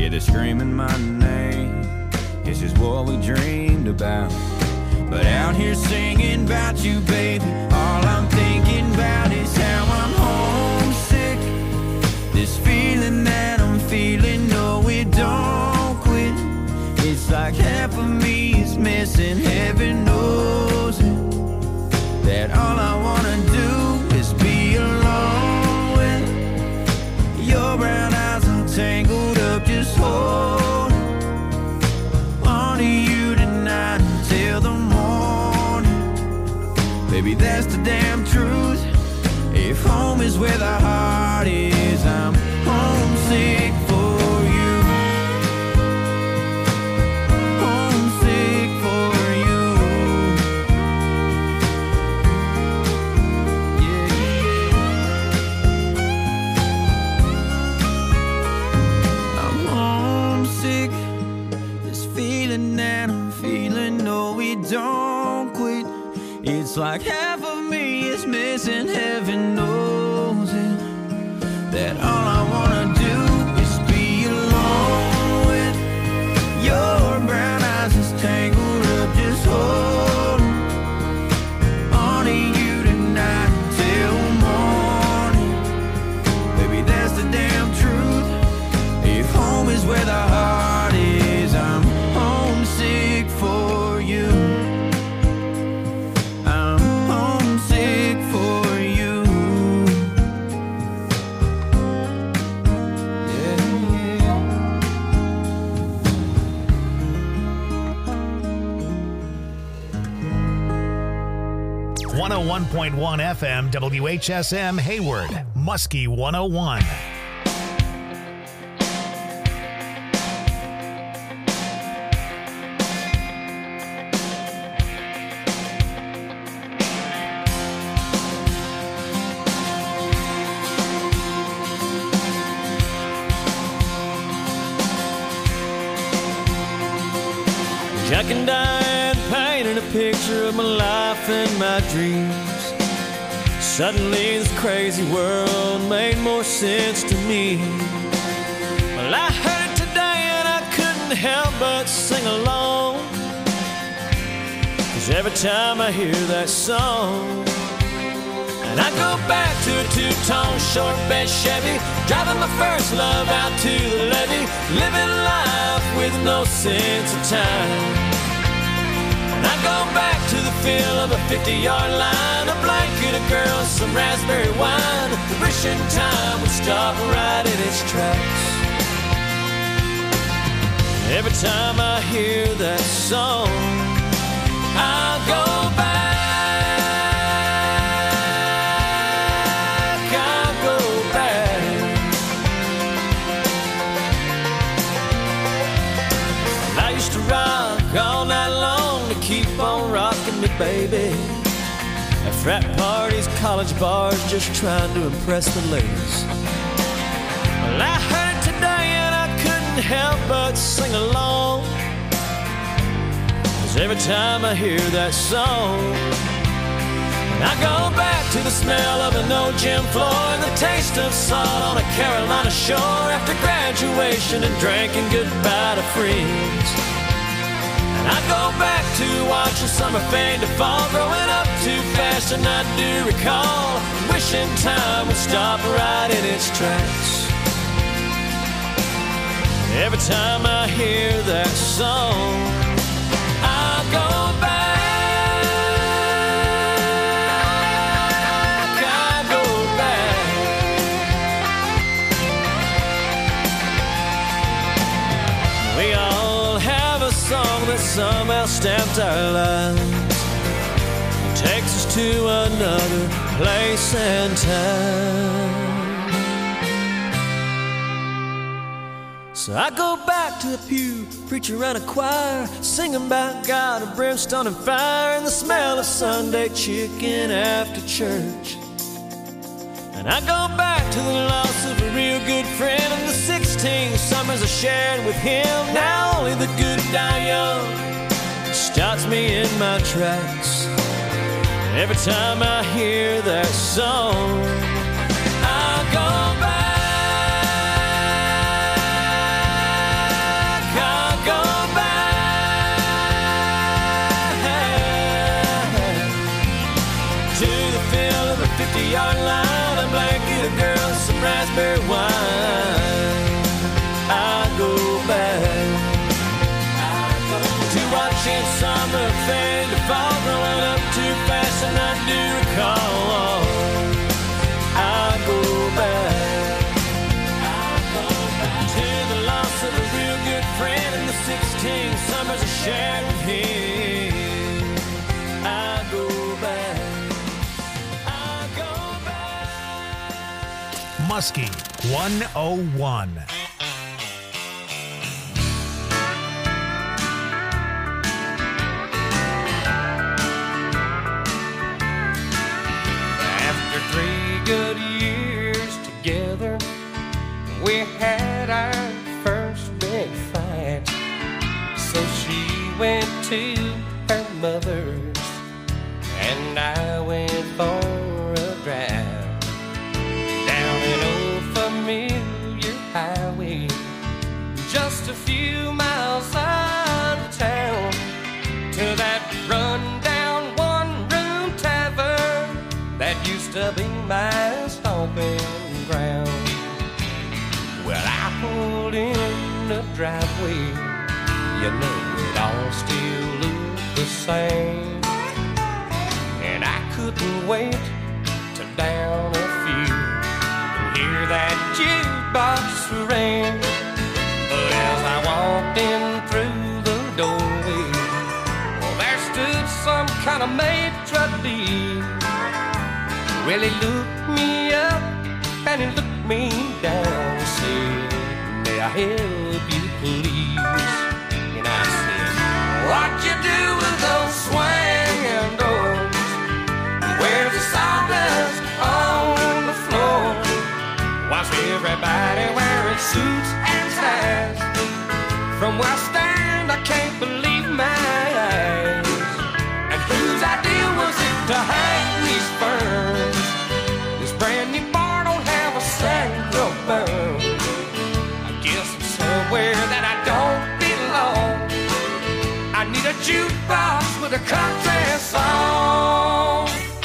Yeah, they're screaming my name. It's just what we dreamed about. But out here singing about you, baby, all I'm thinking about is how I'm homesick. This feeling that I'm feeling, no, it don't quit. It's like half of me is missing, heaven knows it. That all I wanna do is be alone with your brown eyes all tangled up, just hold on to you tonight until the morning. Baby, that's the damn truth. If home is where the heart is, I'm homesick for you. Homesick for you. Yeah, yeah. I'm homesick. This feeling that I'm feeling, no, it don't quit. It's like half of me is missing, heaven knows it. That all I wanna do is be alone with your brown eyes just tangled up, just hold on to you tonight till morning. Baby, that's the damn truth. If home is where the heart is, I'm homesick for you. I'm homesick for you. Yeah, yeah. 101.1 FM WHSM Hayward, Muskie 101. Jack and Diane painted a picture of my life and my dreams. Suddenly this crazy world made more sense to me. Well, I heard it today and I couldn't help but sing along. 'Cause every time I hear that song, and I go back to a two-tone short bed Chevy, driving my first love out to the levee, living life with no sense of time. And I go back to the feel of a 50-yard line, a blanket, a girl, some raspberry wine, wishing time would stop right in its tracks. Every time I hear that song, I'll go back. All night long to keep on rocking me, baby. At frat parties, college bars, just trying to impress the ladies. Well, I heard it today and I couldn't help but sing along. 'Cause every time I hear that song, I go back to the smell of an old gym floor and the taste of salt on a Carolina shore after graduation and drinking goodbye to friends. I go back to watching summer fade to fall, growing up too fast and I do recall, wishing time would stop right in its tracks. Every time I hear that song, I go back, I go back. We all have a song that somehow stamped our lives, it takes us to another place and time. So I go back to the pew, preacher and a choir, singing about God and brimstone and fire, and the smell of Sunday chicken after church. And I go back to the loss of a real good friend and the 16 summers I shared with him. Now only the good die young stops me in my tracks. Every time I hear that song, I go back, raspberry wine. I go back to watching summer fade to fall, growing up too fast, and I do recall. I go back to the loss of a real good friend and the 16 summers I shared with him. I go back. Muskie 101. After 3 good years together, we had our first big fight. So she went to her mother's and I went for a drive down an old familiar highway, just a few miles out of town, to that run-down one-room tavern that used to be my stomping ground. Well, I pulled in the driveway, you know it all still looked the same, and I couldn't wait to down a few and hear that jukebox ring. But as I walked in through the doorway, well, there stood some kind of maitre d'. Well, he looked me up and he looked me down and said, "May I help you, please?" And I said, "What you do with those swinging doors? Where's the sawdust on the floor? Why's everybody wearing suits and ties? From where I stand, I can't believe my eyes. And whose idea was it to hang these ferns? This brand new bar don't have a single burn. I guess I'm somewhere that I don't belong. I need a jukebox with a country song."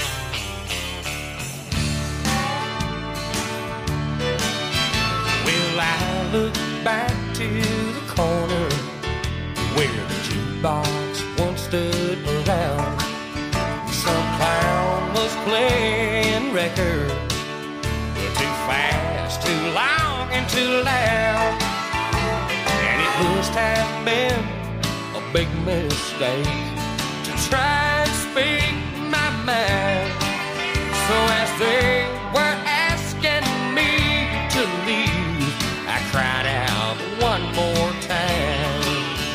Well, I look back to the corner where the jukebox once stood around. Some clown was playing records, too fast, too long, and too loud. And it must have been a big mistake to try and speak my mind. So as they were asking me to leave, I cried out one more time,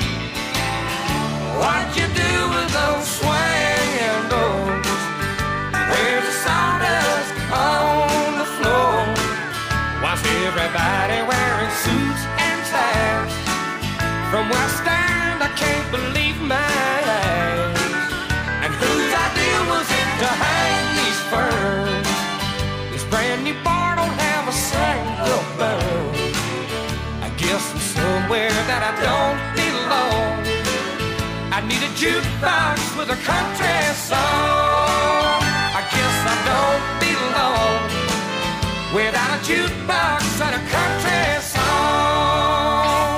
"What'd you do with those swinging doors? Where's the sawdust on the floor? Why's everybody wearing suits and ties? From where I stand, I can't believe my eyes. And whose idea was it to hang these ferns? This brand new bar don't have a single burn. I guess I'm somewhere that I don't belong. I need a jukebox with a country song. I guess I don't belong without a jukebox and a country song."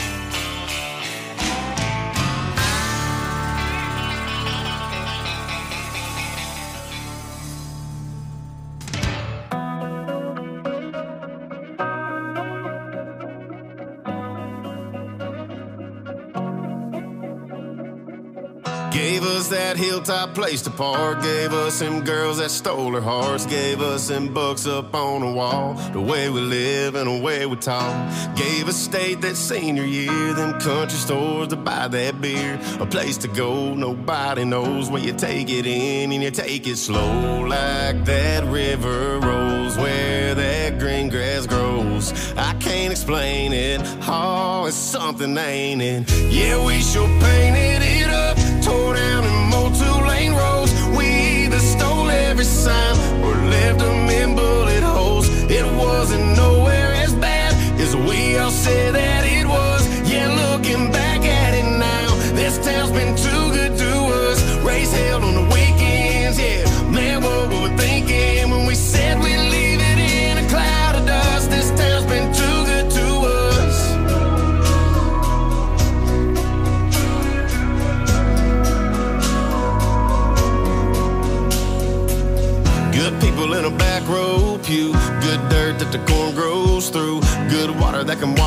Gave us that hilltop place to park, gave us them girls that stole our hearts, gave us them books up on the wall, the way we live and the way we talk. Gave us state that senior year, them country stores to buy that beer, a place to go nobody knows, where you take it in and you take it slow, like that river rolls where that green grass grows. I can't explain it, oh, it's something, ain't it? Yeah, we sure painted it up, tore down and mowed 2-lane roads. We either stole every sign or left them in bullet holes. It wasn't nowhere as bad as we all said that it was. Yeah, looking back at it now, this town's been too good to us. Race held on the weekends, yeah. Man, what were we thinking when we said we'd leave it in a cloud of dust?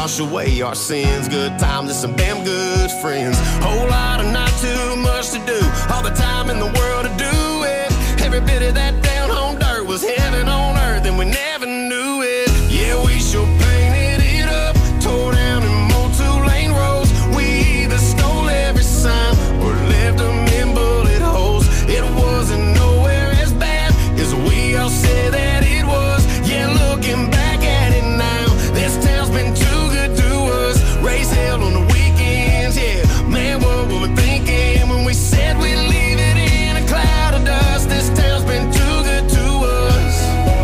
wash away our sins. Good times and some damn good friends. Whole lot of not too much to do. All the time in the world to do it. Every bit of that down home dirt was heaven on earth, and we never knew it. Yeah, we sure painted it up, tore down and mowed 2-lane roads. We either stole every sign or left them in bullet holes. It wasn't nowhere as bad as we all said that it was. Yeah, looking back at it now, this town's been too good to us. Raise hell on the weekends, yeah. Man, what were we thinking when we said we'd leave it in a cloud of dust? This town's been too good to us.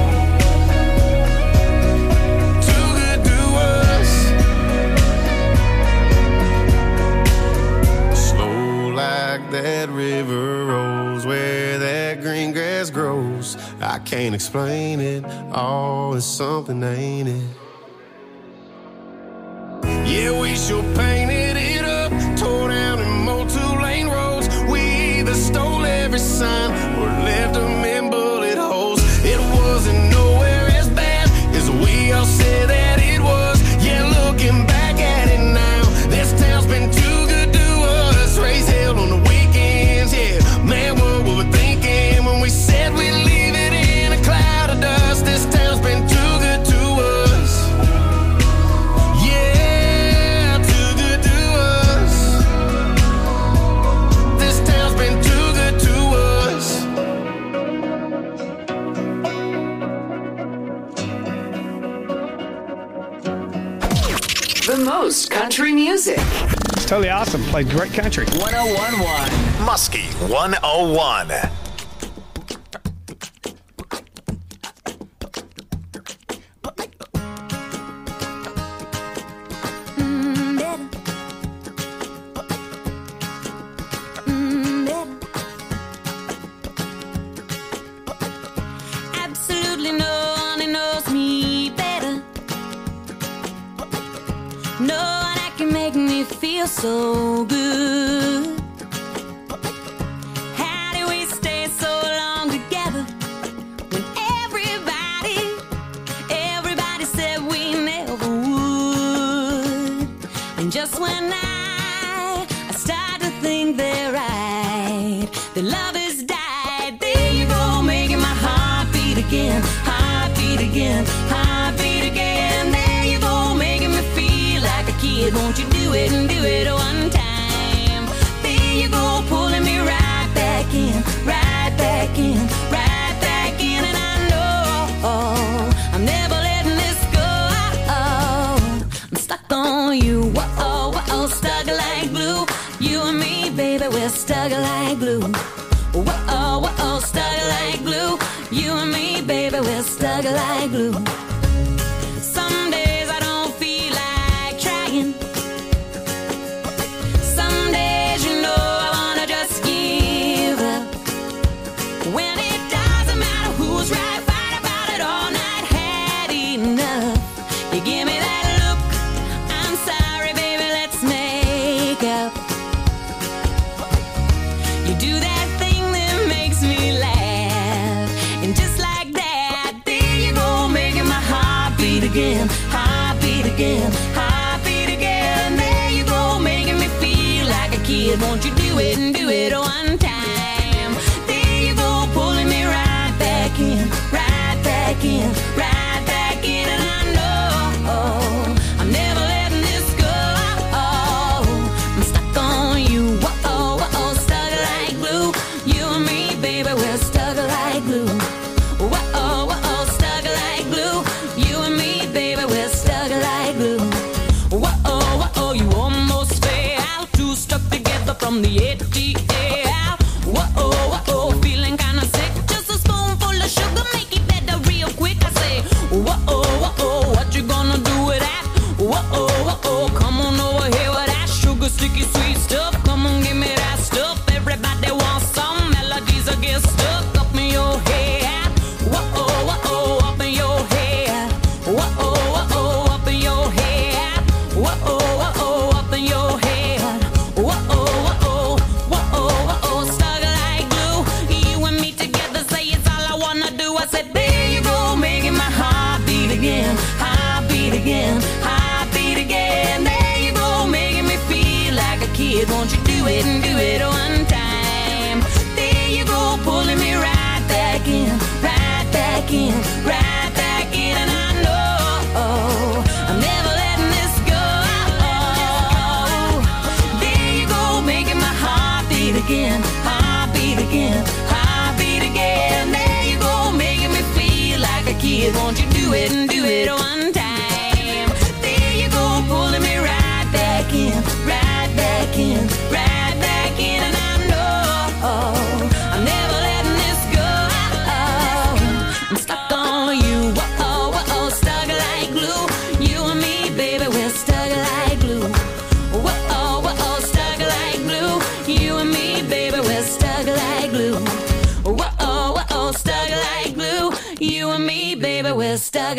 Too good to us. Slow like that river rolls, where that green grass grows. I can't explain it, all is something, ain't it? Yeah, we sure painted it up, tore down and mowed 2-lane roads. We either stole every sign or left them in bullet holes. It wasn't nowhere as bad as we all said that it was. Yeah, looking back at it now, this town's been too good to us. Raise hell on the weekends, yeah. Man, what were we thinking when we said we'd leave it in a cloud of dust? This town's been too good to us. Yeah, too good to us. This town's been too good to us. The most country music. It's totally awesome. Played great country. 1011. Muskie 101. Absolutely no one knows me better. No one that can make me feel so good. How do we stay so long together when everybody said we never would? And just when I start to think they're right, the love has died. There you go, making my heart beat again, heart beat again, heart beat again. There you go, making me feel like a kid. Won't you do it and do it one time? There you go, pulling me right back in, right back in, right back in. And I know I'm never letting this go. I'm stuck on you, whoa, whoa, stuck like glue. You and me, baby, we're stuck like glue. Whoa, whoa, stuck like glue. You and me, baby, we're stuck like glue. Some days I don't feel like trying. Some days, you know, I wanna just give up. When it doesn't matter who's right, fight about it all night. Had enough. You give me that look. I'm sorry, baby, let's make up. You do that thing that makes me laugh. And just like that, there you go, making my heart beat again, heart beat again, heart beat again. There you go, making me feel like a kid. Won't you do it and do it one time? There you go, pulling me right back in, right back in, right back in. And I know I'm never letting this go. I'm stuck on you, whoa, whoa, stuck like glue. You and me, baby, we're stuck like glue. Whoa, whoa, stuck like glue. You and me, baby, we're stuck like glue. Whoa, whoa, you almost fell. Two stuck together from the ATL. Whoa, whoa, feeling kinda sick. Just a spoonful of sugar, make it better real quick. I say, whoa, whoa, what you gonna do with that? Whoa, whoa, come on over here with that sugar, sticky, sweet stuff. Come on, give me that stuff. Everybody wants some melodies that get stuck up in your head. Whoa, whoa, up in your head. Whoa, whoa, up in your head. Whoa, whoa, up in your head. Whoa, whoa, whoa, stuck like glue. You and me together, say it's all I wanna do. I said, there you go, making my heart beat again, heart beat again, heart beat again.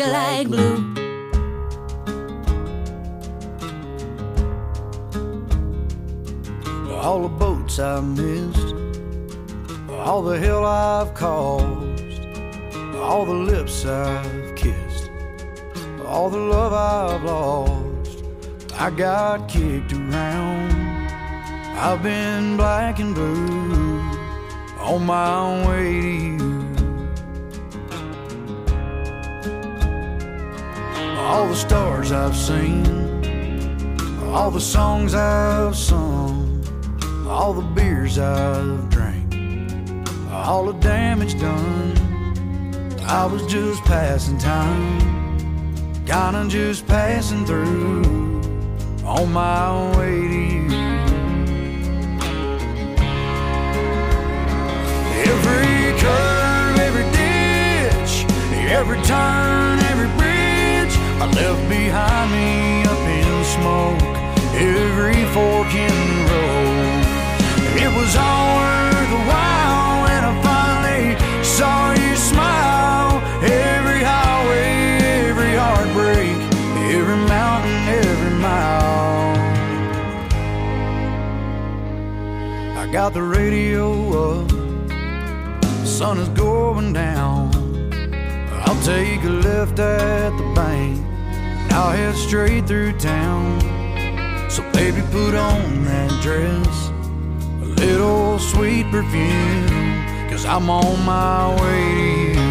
like glue. All the boats I've missed, all the hell I've caused, all the lips I've kissed, all the love I've lost. I got kicked around, I've been black and blue on my way to you. All the stars I've seen, all the songs I've sung, all the beers I've drank, all the damage done. I was just passing time, kinda just passing through on my way to you. Every curve, every ditch, every turn, every bridge I left behind me up in smoke. Every fork in the road, it was all worth the while when I finally saw you smile. Every highway, every heartbreak, every mountain, every mile. I got the radio up, the sun is going down. I'll take a left at the bank, and I'll head straight through town. So baby, put on that dress, a little sweet perfume, 'cause I'm on my way to you.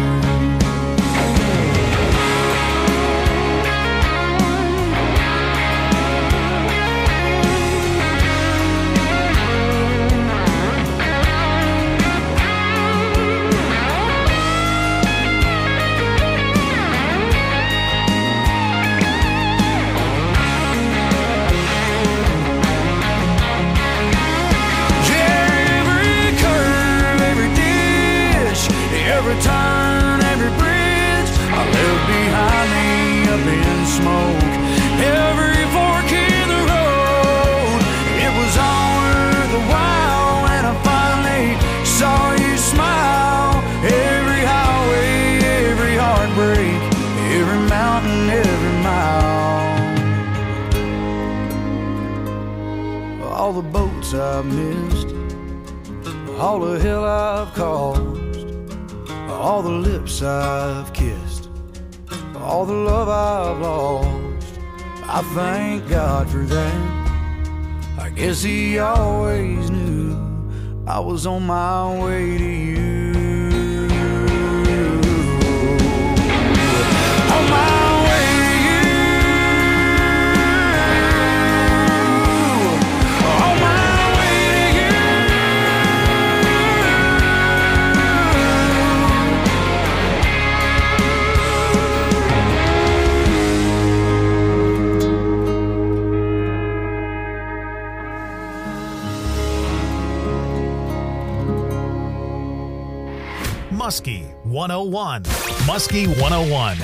Every turn, every bridge I left behind me up in smoke. Every fork in the road, it was all worth the while when I finally saw you smile. Every highway, every heartbreak, every mountain, every mile. All the boats I've missed, all the hell I've caused, all the lips I've kissed, all the love I've lost. I thank God for that. I guess He always knew I was on my way to you. On my way to you. On my way to you. Muskie 101. Muskie 101.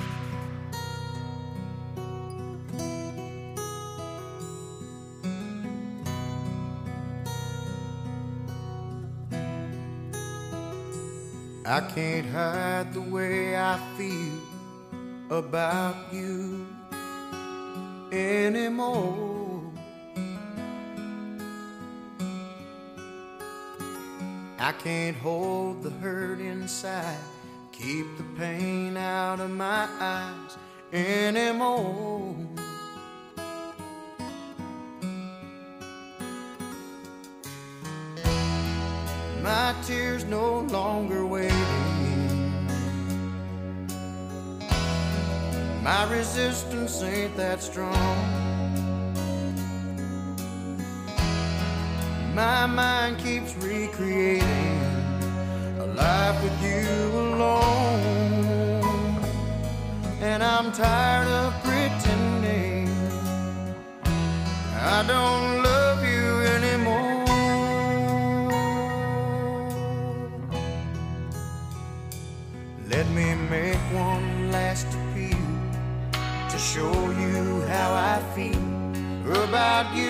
I can't hide the way I feel about you anymore. I can't hold the hurt inside, keep the pain out of my eyes anymore. My tears no longer waiting, my resistance ain't that strong. My mind keeps recreating a life with you alone, and I'm tired of pretending I don't love you anymore. Let me make one last appeal to show you how I feel about you.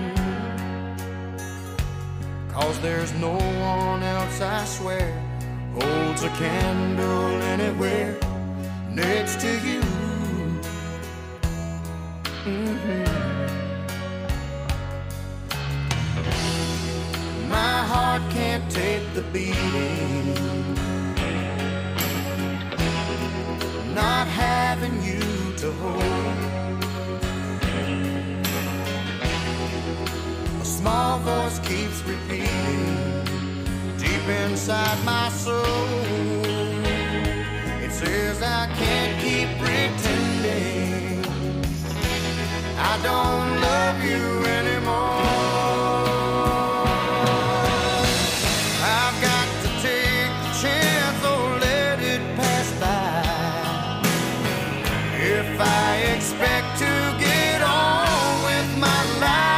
Cause there's no one else, I swear, holds a candle anywhere next to you. My heart can't take the beating, not having you to hold. A small voice keeps repeating deep inside my soul. It says I can't keep pretending I don't love you anymore. I've got to take the chance or let it pass by. If I expect to get on with my life,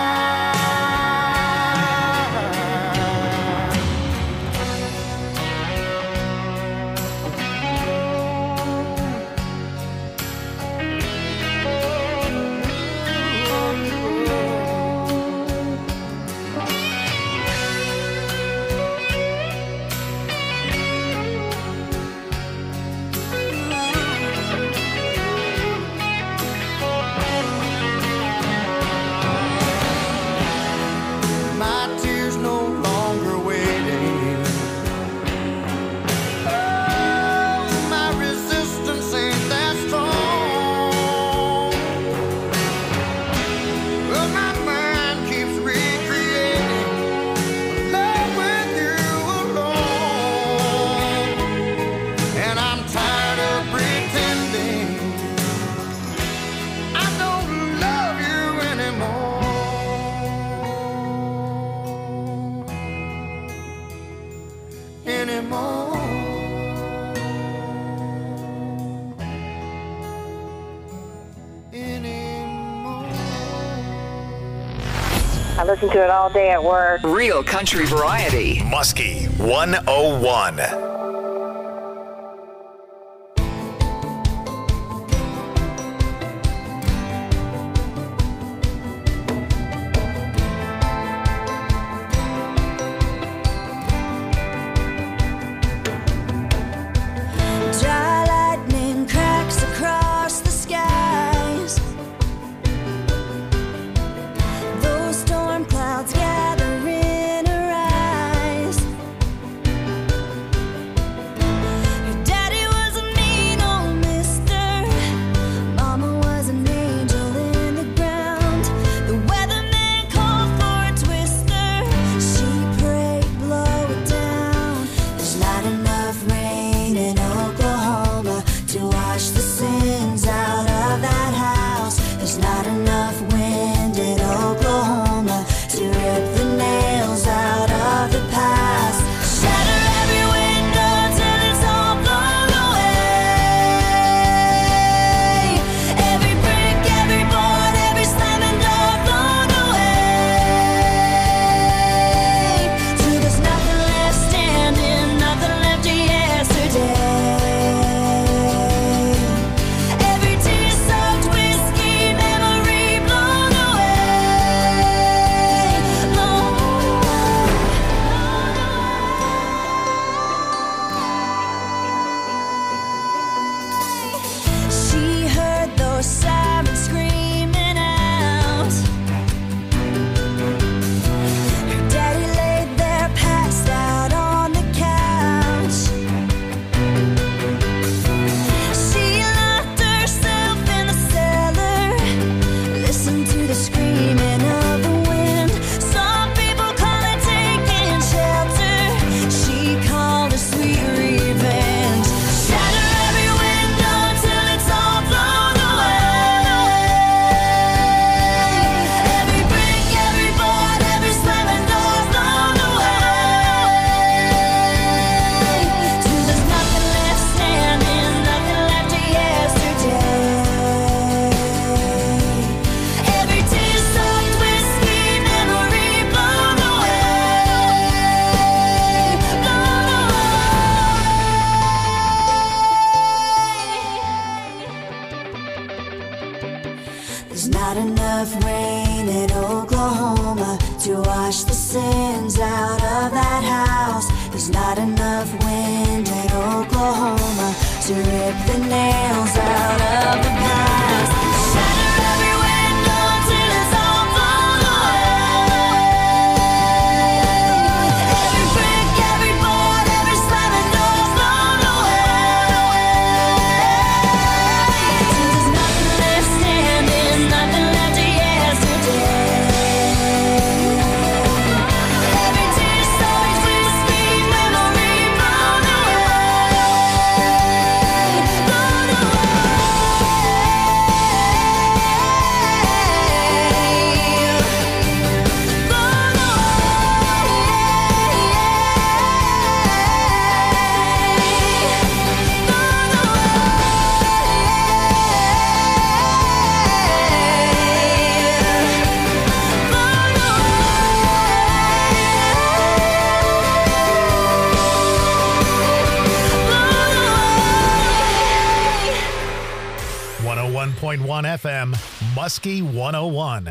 I listen to it all day at work. Real country variety. Muskie 101. to wash the sins out of that house. There's There's not enough wind in Oklahoma to rip the nails out of the past. Shatter every window till it's all blown away. Every brick, every board, every slamming door's blown away. Till there's nothing left standing, nothing left of yesterday. Every tear starts with sweet memory blown away. Blown .1 FM, Muskie 101.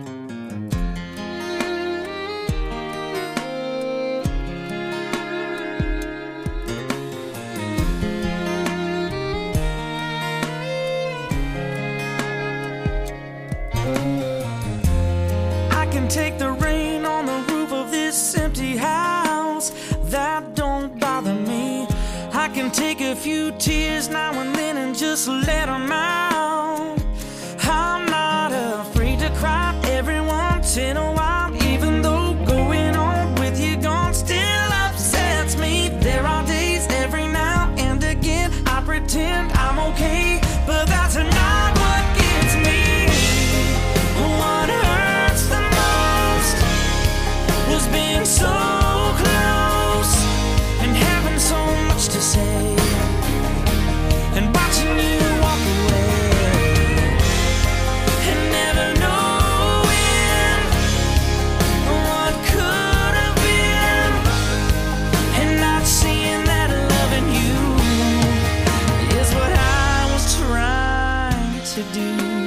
I can take the rain on the roof of this empty house. That don't bother me. I can take a few tears now and then and just let them out. I'm not afraid to cry every once in a while, even though going on with you gone still upsets me. There are days every now and again I pretend I'm okay, but that's not what gets me. What hurts the most was being so close and having so much to say and watching you walk away and never knowing what could have been and not seeing that loving you is what I was trying to do.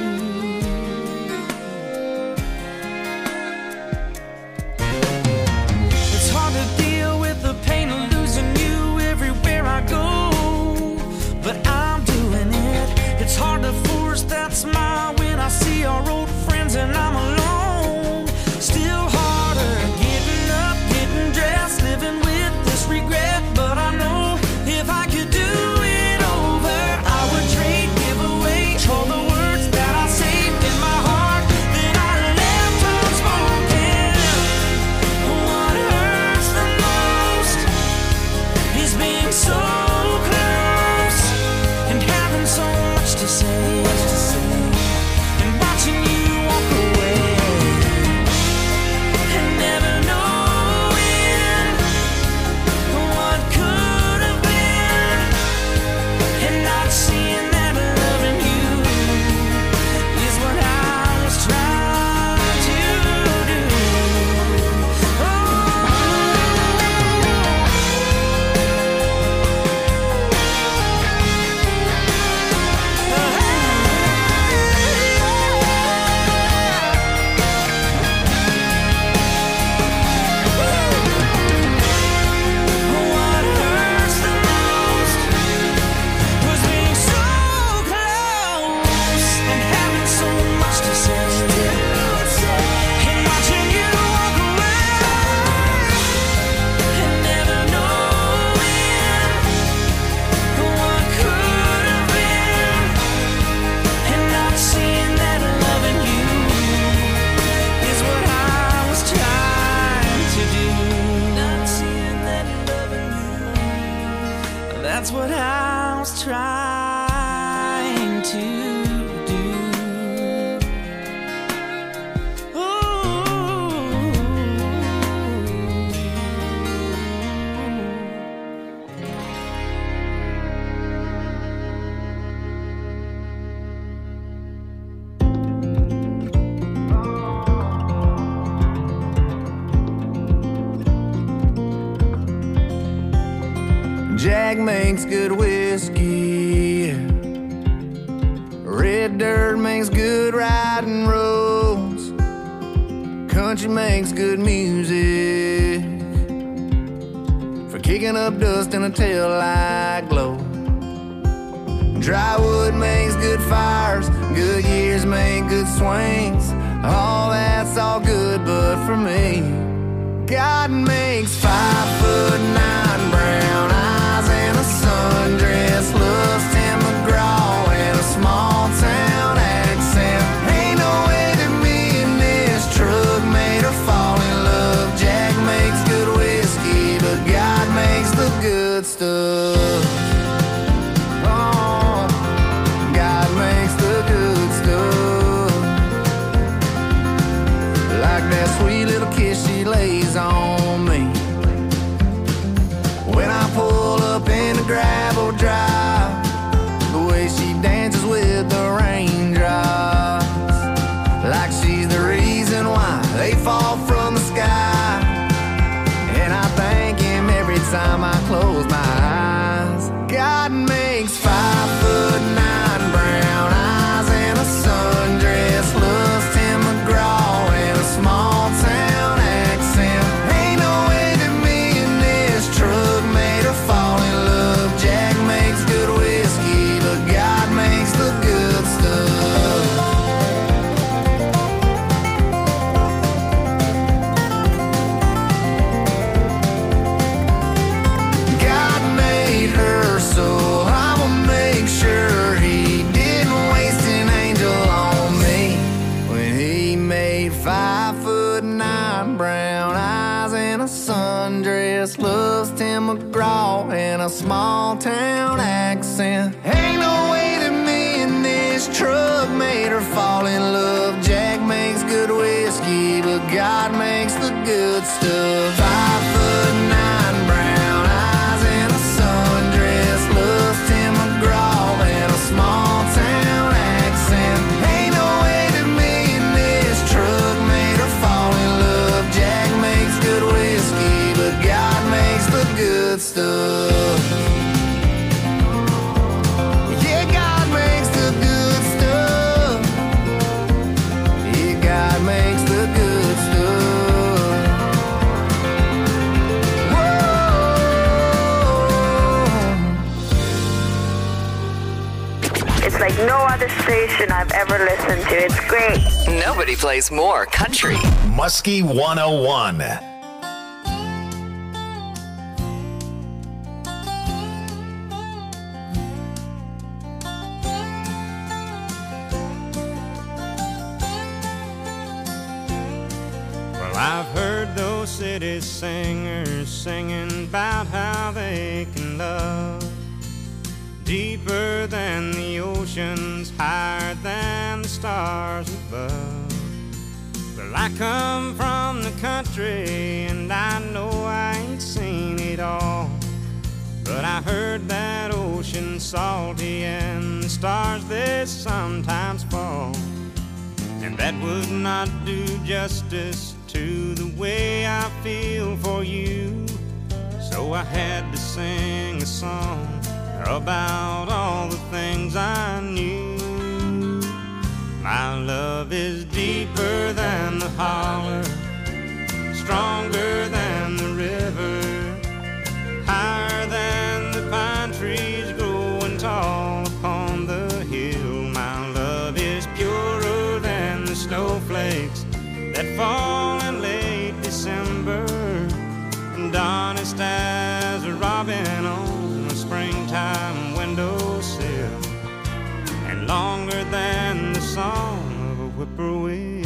It's hard to deal with the pain of losing you everywhere I go, but I'm doing it. It's hard to force that smile when I see our old friends and I'm alone. Still harder getting up, getting dressed, living with this regret. But I know if I could do it over, I would trade, give away all the words that I saved in my heart that I left unspoken. What hurts the most is being so close and having so much to say and watching you walk away and never knowing what could have been and not seeing that loving you is what I was trying to do. What hurts the most was being so close and having so much to say and watching you walk away and never knowing what could have been and not seeing that loving you is what I was trying to do. Not seeing that loving you, that's what I was trying to do. Jack makes good whiskey. Red dirt makes good riding roads. Country makes good music for kicking kicking up dust in a taillight glow. Dry wood makes good fires, good years make good swings. All that's all good, but for me, God makes 5'9" brown eyes and a sundress, loves Tim McGraw and a small town accent. Ain't no way that me and this truck made her fall in love. Jack makes good whiskey, but God makes the good stuff. Oh, God makes the good stuff. Like that sweet little kiss she lays on me when I pull up in the gravel drive, the way she dances with the raindrops, like she's the reason why they fall from the sky. And I thank him every time I close my eyes. God makes 5'9" brown eyes and a sundress, loves Tim McGraw and a small town accent. Ain't no way that me and this truck made her fall in love. Jack makes good whiskey, but God makes the good stuff. God made her, so I'ma make sure he didn't waste an angel on me when he made 5'9" brown eyes and a sundress, loves Tim McGraw and a small town accent. Ain't no way that me and this truck made her fall in love. Jack makes good whiskey, but God makes the good stuff. 5'9" brown eyes and a sundress, loves Tim McGraw and a small town accent. Ain't no way that me and this truck made her fall in love. Jack makes good whiskey, but God makes the good stuff. Yeah, God makes the good stuff. Yeah, God makes the good stuff. Whoa. It's like no other station I've ever listened to. It's great. Nobody plays more country. Muskie 101. Well, I've heard those city singers singing about how they can love deeper than the oceans, higher than the stars above. Well, I come from the country and I know I ain't seen it all, but I heard that ocean salty and the stars they sometimes fall. And that would not do justice to the way I feel for you. So I had to sing a song about all the things I knew. My love is deeper than the holler, stronger than the river, higher than the pine trees growing tall upon the hill. My love is purer than the snowflakes that fall in late December, and honest as a robin on a springtime windowsill, and longer than the song of a whippoorwill.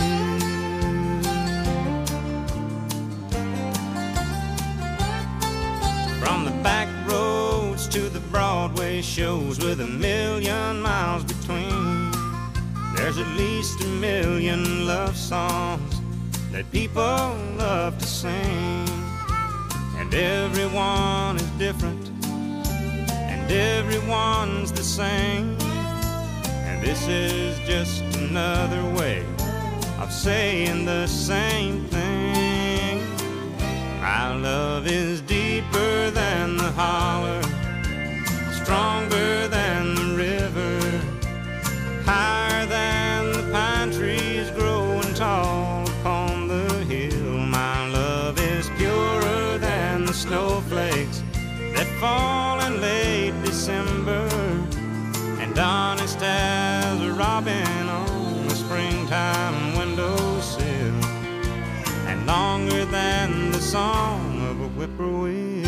From the back roads to the Broadway shows with 1,000,000 miles between, there's at least 1,000,000 love songs that people love to sing. And everyone is different, and everyone's the same. And this is just another way of saying the same thing. My love is deeper than the holler, stronger than the river, higher than the pine trees growing tall upon the hill. My love is purer than the snowflakes song of a whippoorwill.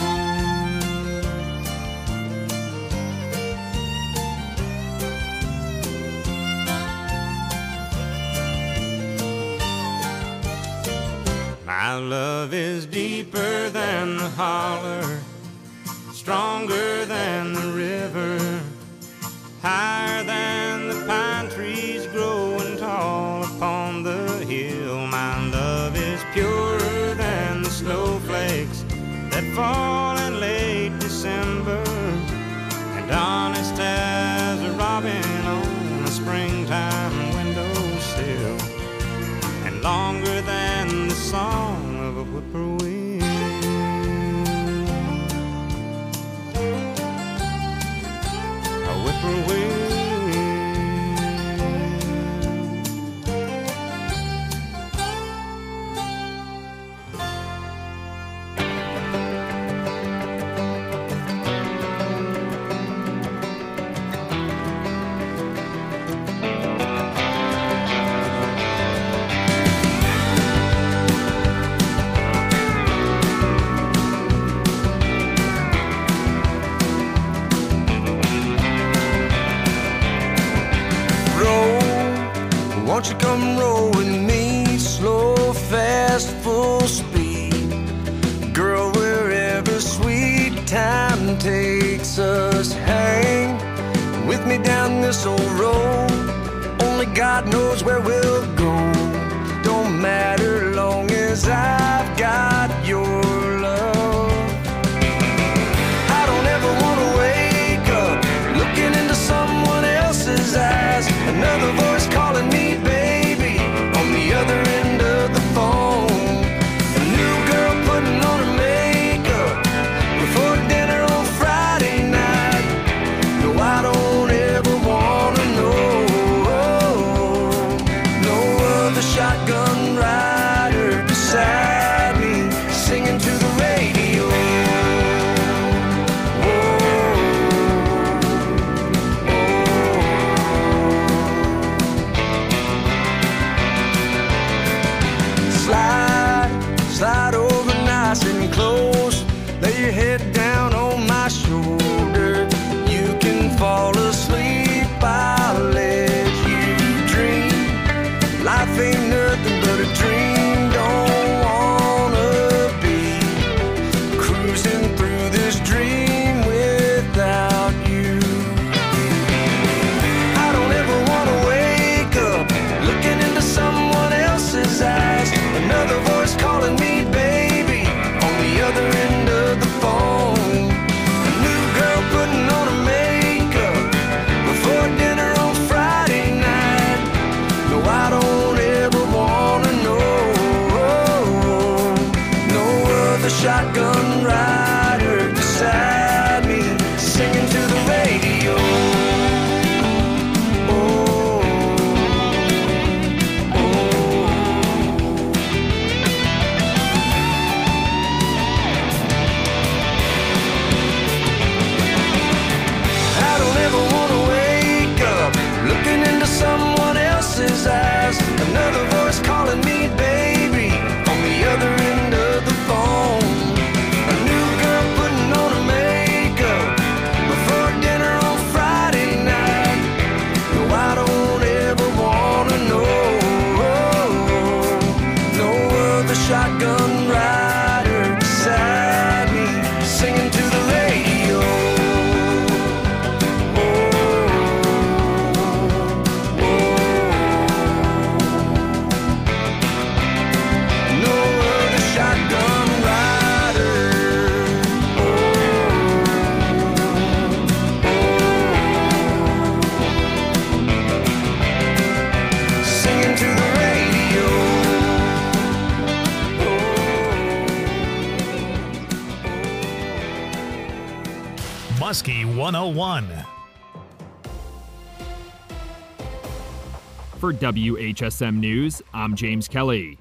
My love is deeper than the holler, stronger than the river, higher than the pine trees growing tall upon the hill. My love is purer than the snowflakes that fall in late December, and honest as a robin on a springtime windowsill, and longer than the song of a whippoorwill. A whippoorwill. Won't you come roll with me, slow, fast, full speed, girl, wherever sweet time takes us. Hang with me down this old road, only God knows where we'll go. Don't matter long as I've got your love. I don't ever want to wake up looking into someone else's eyes, another voice calling me baby on the other end of the phone. A new girl putting on her makeup before dinner on Friday night. No, I don't ever want to know. No other shotgun rider beside me singing to the radio. Slide over nice and close, lay your head down on my shoulder. You can fall asleep, I'll let you dream. Life ain't nothing but a dream, don't wanna be cruising through this dream without you. I don't ever wanna wake up looking into someone else's eyes, another voice calling me baby on the other end of the phone. A new girl putting on her makeup before dinner on Friday night. No, I don't ever wanna know. No other shotgun rider beside me singing to the radio. Someone else's eyes, another voice calling me baby on the other end of the phone. A new girl putting on her makeup before dinner on Friday night. No, I don't ever wanna know. No other shotgun rider beside me singing to the radio. Muskie 101. For WHSM News, I'm James Kelly.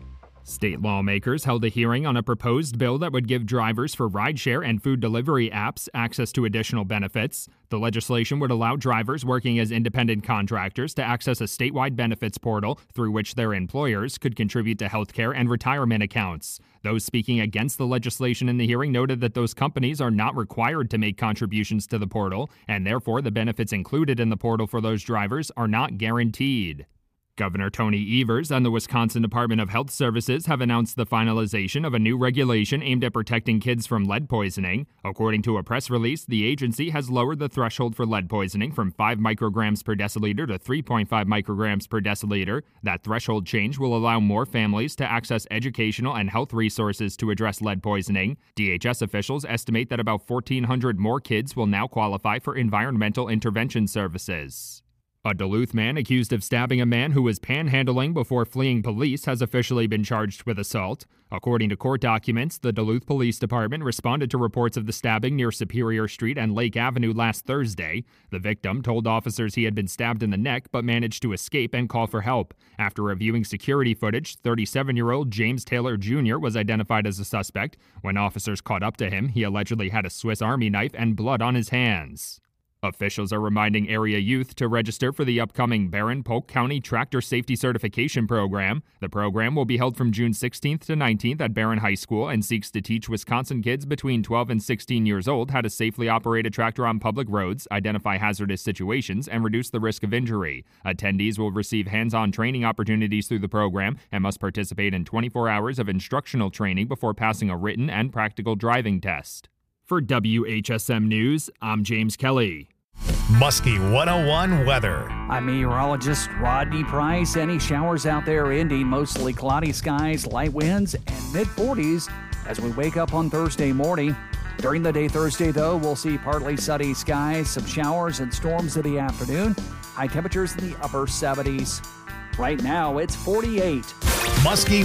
State lawmakers held a hearing on a proposed bill that would give drivers for rideshare and food delivery apps access to additional benefits. The legislation would allow drivers working as independent contractors to access a statewide benefits portal through which their employers could contribute to healthcare and retirement accounts. Those speaking against the legislation in the hearing noted that those companies are not required to make contributions to the portal, and therefore the benefits included in the portal for those drivers are not guaranteed. Governor Tony Evers and the Wisconsin Department of Health Services have announced the finalization of a new regulation aimed at protecting kids from lead poisoning. According to a press release, the agency has lowered the threshold for lead poisoning from 5 micrograms per deciliter to 3.5 micrograms per deciliter. That threshold change will allow more families to access educational and health resources to address lead poisoning. DHS officials estimate that about 1,400 more kids will now qualify for environmental intervention services. A Duluth man accused of stabbing a man who was panhandling before fleeing police has officially been charged with assault. According to court documents, the Duluth Police Department responded to reports of the stabbing near Superior Street and Lake Avenue last Thursday. The victim told officers he had been stabbed in the neck but managed to escape and call for help. After reviewing security footage, 37-year-old James Taylor Jr. was identified as a suspect. When officers caught up to him, he allegedly had a Swiss Army knife and blood on his hands. Officials are reminding area youth to register for the upcoming Barron-Polk County Tractor Safety Certification Program. The program will be held from June 16th to 19th at Barron High School and seeks to teach Wisconsin kids between 12 and 16 years old how to safely operate a tractor on public roads, identify hazardous situations, and reduce the risk of injury. Attendees will receive hands-on training opportunities through the program and must participate in 24 hours of instructional training before passing a written and practical driving test. For WHSM News, I'm James Kelly. Muskie 101 weather. I'm meteorologist Rodney Price. Any showers out there ending, mostly cloudy skies, light winds, and mid-40s as we wake up on Thursday morning. During the day Thursday, though, we'll see partly sunny skies, some showers and storms in the afternoon. High temperatures in the upper 70s. Right now, it's 48. Muskie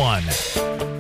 101.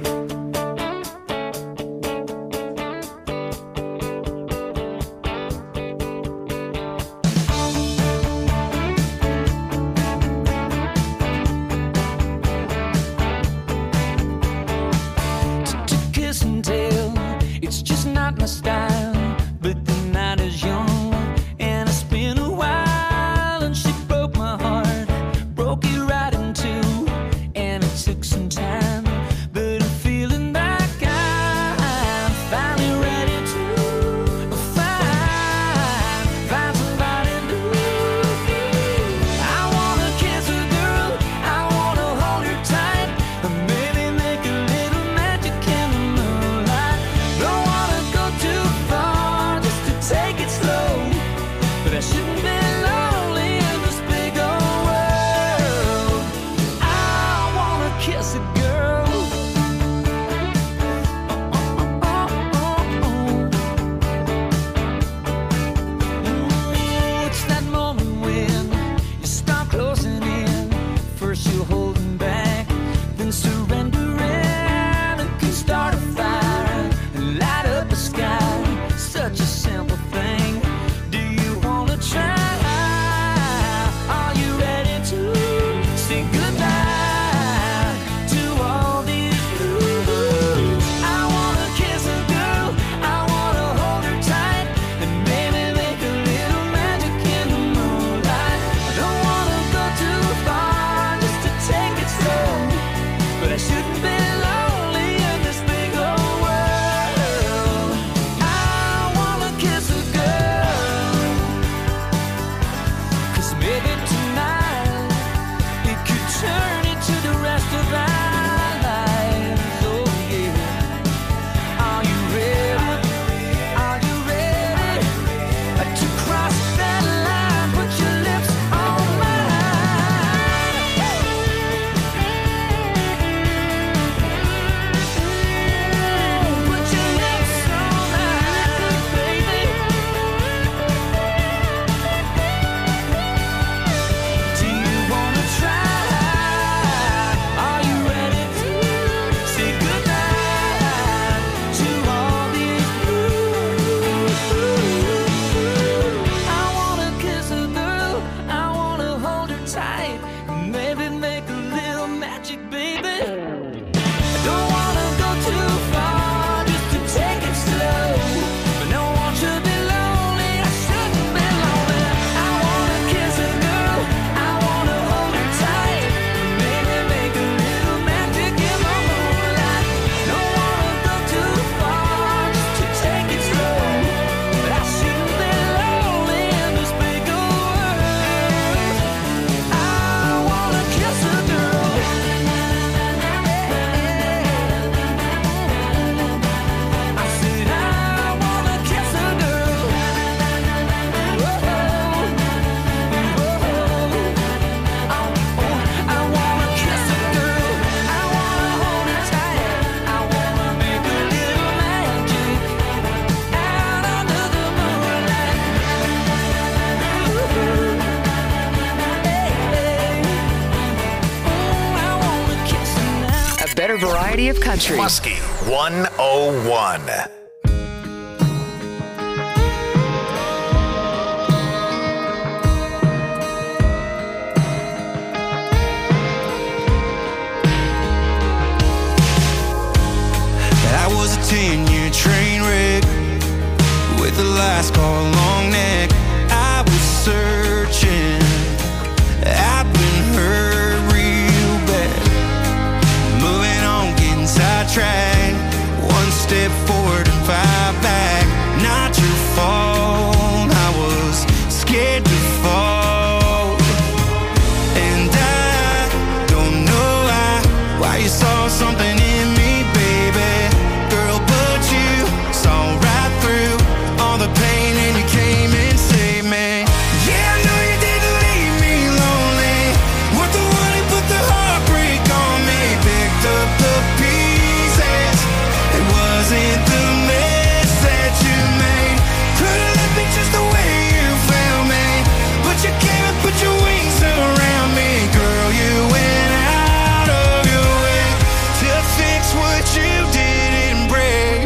wider variety of country. Muskie 101. I was a 10-year train wreck with the last call long neck. I was searching, I've been hurt real bad. Moving on, getting sidetracked. One step forward and 5 back. Not your fault, I was scared to fall. And I don't know why you saw something in me, baby. Girl, but you saw right through all the pain and you came and saved me. Yeah, I know you didn't leave me lonely. Weren't the one who put the heartbreak on me. Picked up the pieces. It wasn't the mess that you made. Could've left me just the way you found me. But you came and put your wings around me. Girl, you went out of your way to fix what you didn't break.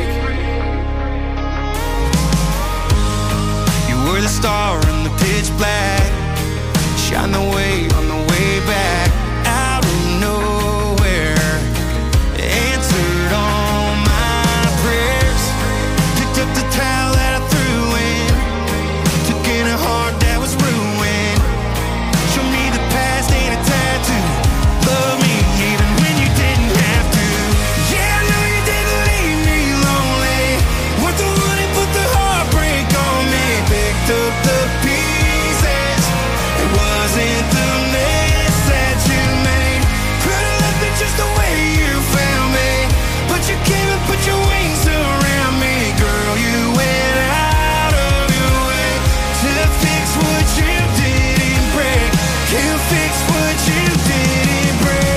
You were the star in the pitch black. Shine the way on the way back. Out of nowhere, answered all my prayers. Picked up the towel that I threw in. Took in a heart that was ruined. Show me the past ain't a tattoo. Love me even when you didn't have to. Yeah, I know you didn't leave me lonely. Weren't the one who put the heartbreak on me. Picked up the pieces. It wasn't the mess that you made. Could've left me just the way you found me. But you came and put your wings around me. Girl, you went out of your way to fix what you didn't break. You fixed what you didn't break.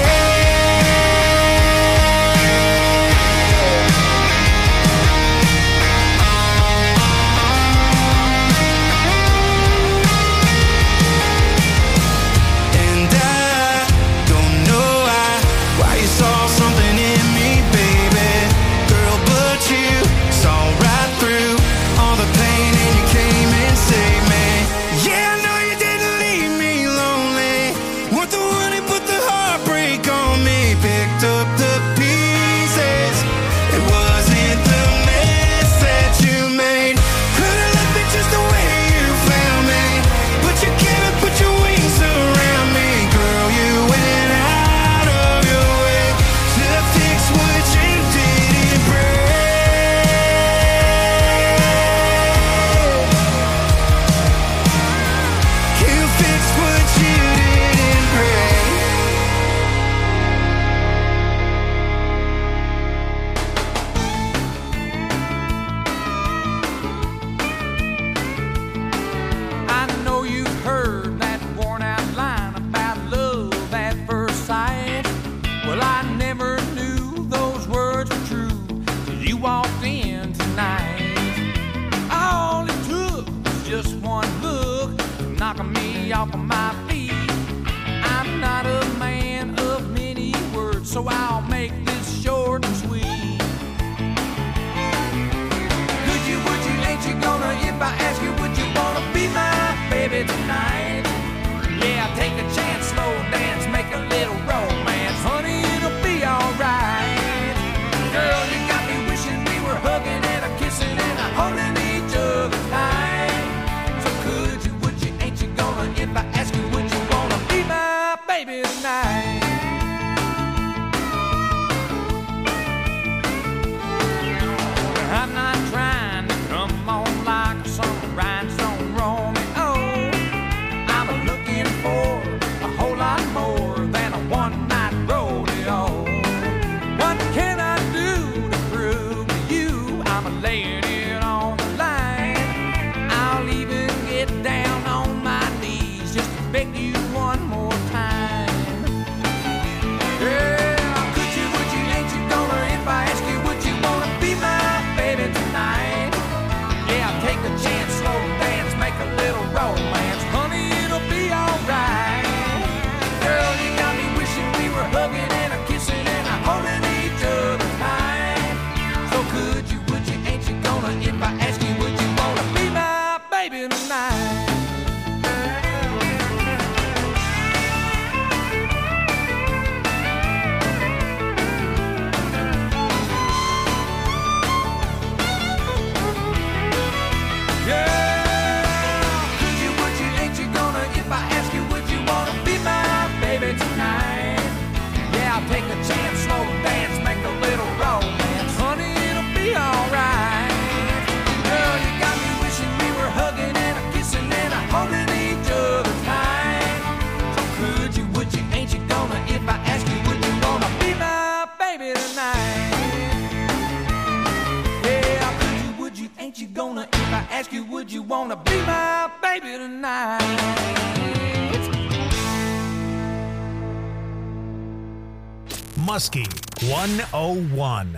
And I don't know why you saw something in me, baby. Girl, but you saw right through all the pain and you came and saved me. Yeah, I know you didn't leave me lonely. Weren't the one who put the heartbreak on me. Picked up the pieces. It wasn't the mess that you made. Could've left me just the way you found me. But you came and put your wings around me. Girl, you went out of your way to fix what you didn't break. You fixed what you didn't break. I know you've heard that worn out line about love at first sight. Well, I never knew those words were true till you walked in tonight. All it took was just one look, knocking me off of my feet. I'm not a man of many words, so I'll make this short and sweet. Could you, would you, ain't you gonna, if I ask you, would you wanna be my baby tonight? Yeah, take a chance, slow dance, make a little romance. Honey, it'll be alright. Girl, you got me wishing we were hugging and a kissing and a holding each other tight. So could you, would you, ain't you gonna, if I ask you, would you wanna be my baby tonight? I'm not trying to come on like some rhinestone Romeo. I'm looking for a whole lot more than a one-night rodeo. What can I do to prove to you I'm laying it on the line? I'll even get down on my knees just to beg you one more time. wanna be my baby tonight? Muskie 101.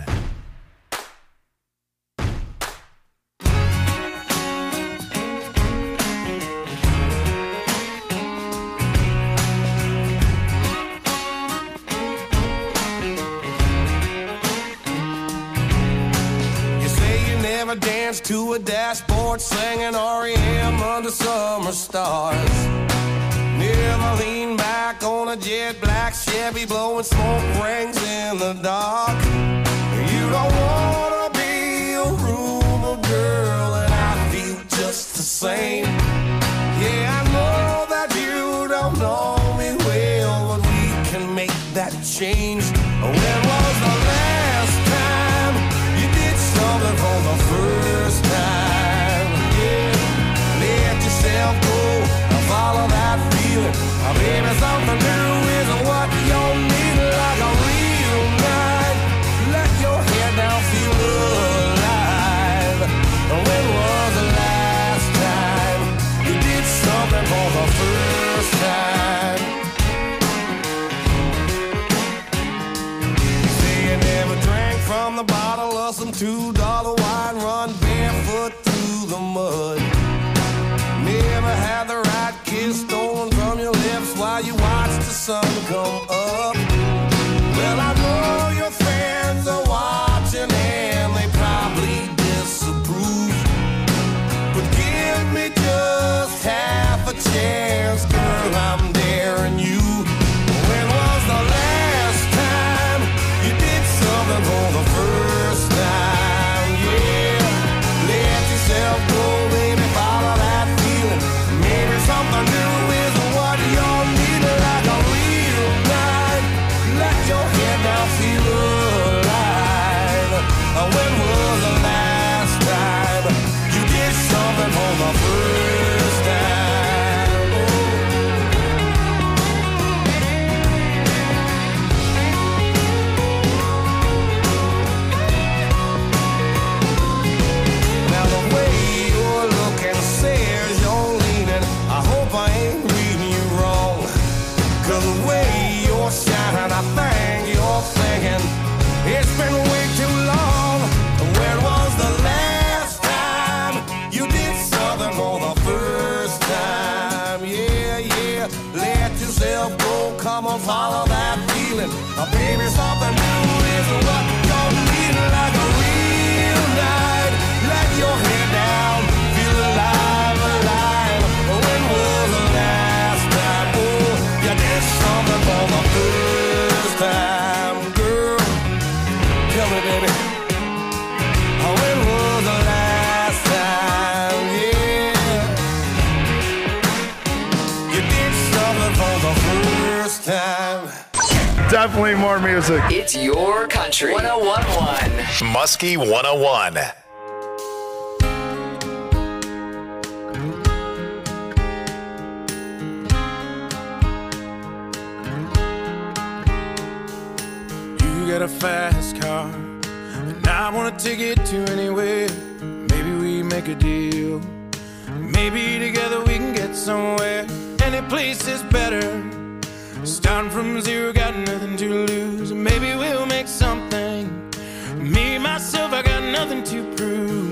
Dance to a dashboard singing REM under summer stars. Never lean back on a jet black Chevy blowing smoke rings in the dark. You don't wanna be a rumor girl, and I feel just the same. Yeah, I know that you don't know me well, but we can make that change. When was the last time you did something for the first time? Yeah, let yourself go and follow that feeling. Baby, something new is what you need, like a real night. Let your head down, feel alive. When was the last time you did something for the first time? You say you never drank from the bottle of some $2 wine, run barefoot through the mud. Never had the right kiss stolen from your lips while you watch the sun come up. Well, I know your friends are watching and they probably disapprove, but give me just half a chance, girl, I'm daring you. When was the last time you did something for the first time? Yeah, let yourself go, baby, follow that feeling. Maybe something new is what you'll need, like a real night. Let your head down, feel alive. When was the last time you did something for the first time? Now the way you're looking says you're leaning. I hope I ain't reading you wrong, 'cause the way you're shining, I think you're thinking it's been way too long. When was the last time you did something for the first time? Yeah, yeah, let yourself go, come on, follow that feeling. Baby, something new is what you're needing, like a real night. Let your head down, feel alive, alive. When was the last time, oh, you did something for the first time? Girl, tell me, baby, when was the last time, yeah, you did something for the first time? Definitely more music. It's your country. 101.1. Muskie 101. You got a fast car, and I wanna take it to anywhere. Maybe we make a deal. Maybe together we can get somewhere. Any place is better. Starting from zero, got nothing to lose. Maybe we'll make something. Me, myself, I got nothing to prove.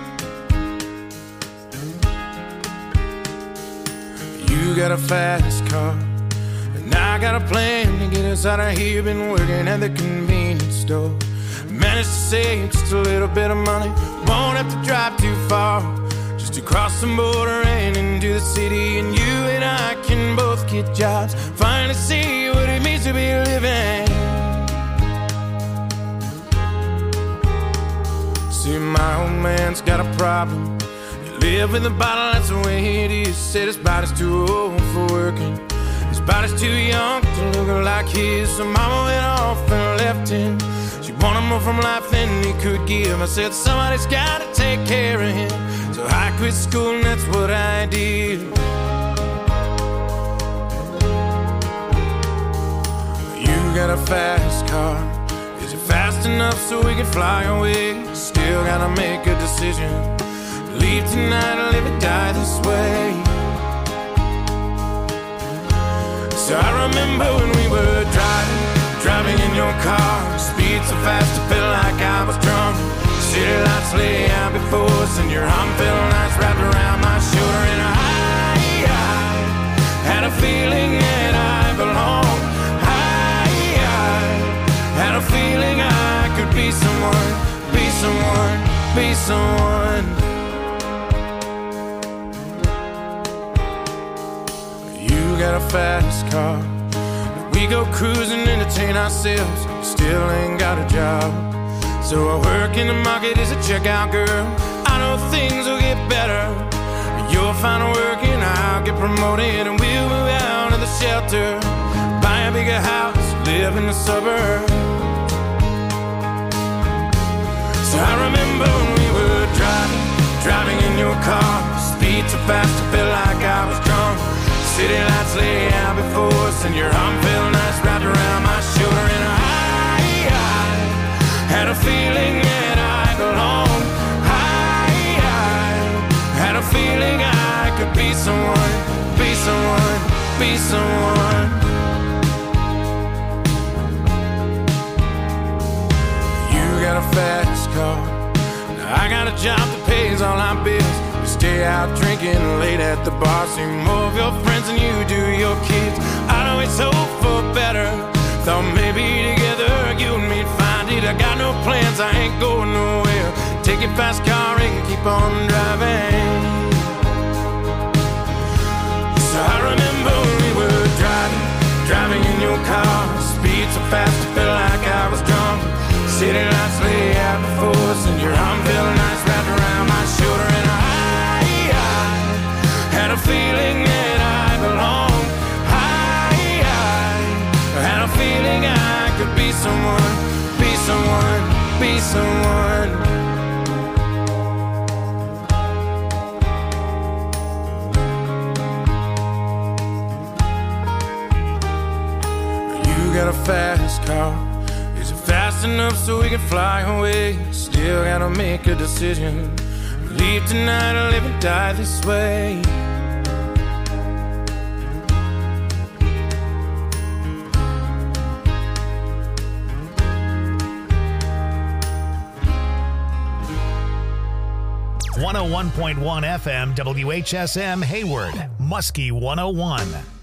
You got a fast car, and I got a plan to get us out of here. Been working at the convenience store. Managed to save just a little bit of money. Won't have to drive too far, just to cross the border and into the city. And you and I can both get jobs, finally see what it means to be living. See, my old man's got a problem. You live in the bottle, that's the way it is. Said his body's too old for working, his body's too young to look like his. So mama went off and left him. She wanted more from life than he could give. I said somebody's gotta take care of him, so I quit school and that's what I did. You got a fast car, is it fast enough so we can fly away? Still gotta make a decision. Leave tonight or live or die this way. So I remember when we were driving in your car. Speed so fast I felt like I was drunk. City lights lay out before us, and your arm felt nice wrapped around my shoulder. And I had a feeling that I belonged. I had a feeling I could be someone, be someone, be someone. You got a fast car, we go cruising, entertain ourselves. Still ain't got a job, so I work in the market as a checkout girl. I know things will get better. You'll find work and I'll get promoted, and we'll move out of the shelter, buy a bigger house, live in the suburbs. So I remember when we were driving in your car. Speed so fast I felt like I was drunk. City lights lay out before us, and your arm felt nice wrapped around my shoulder. And I had a feeling that I belonged. I had a feeling I could be someone, be someone, be someone. You got a fast car, now I got a job that pays all our bills. Stay out drinking late at the bar. See more of your friends than you do your kids. I'd always hope for better. Thought maybe together you and me'd find it. I got no plans, I ain't going nowhere. Take your fast car and keep on driving. So I remember when we were driving in your car. Speed so fast I felt like I was drunk. City lights lay out before us, and your arm felt nice wrapped around my shoulder. And I had a feeling that I belonged. I had a feeling I could be someone, be someone, be someone. You got a fast car. Is it fast enough so we can fly away? Still gotta make a decision. Leave tonight or live and die this way. 101.1 FM WHSM Hayward, Muskie 101.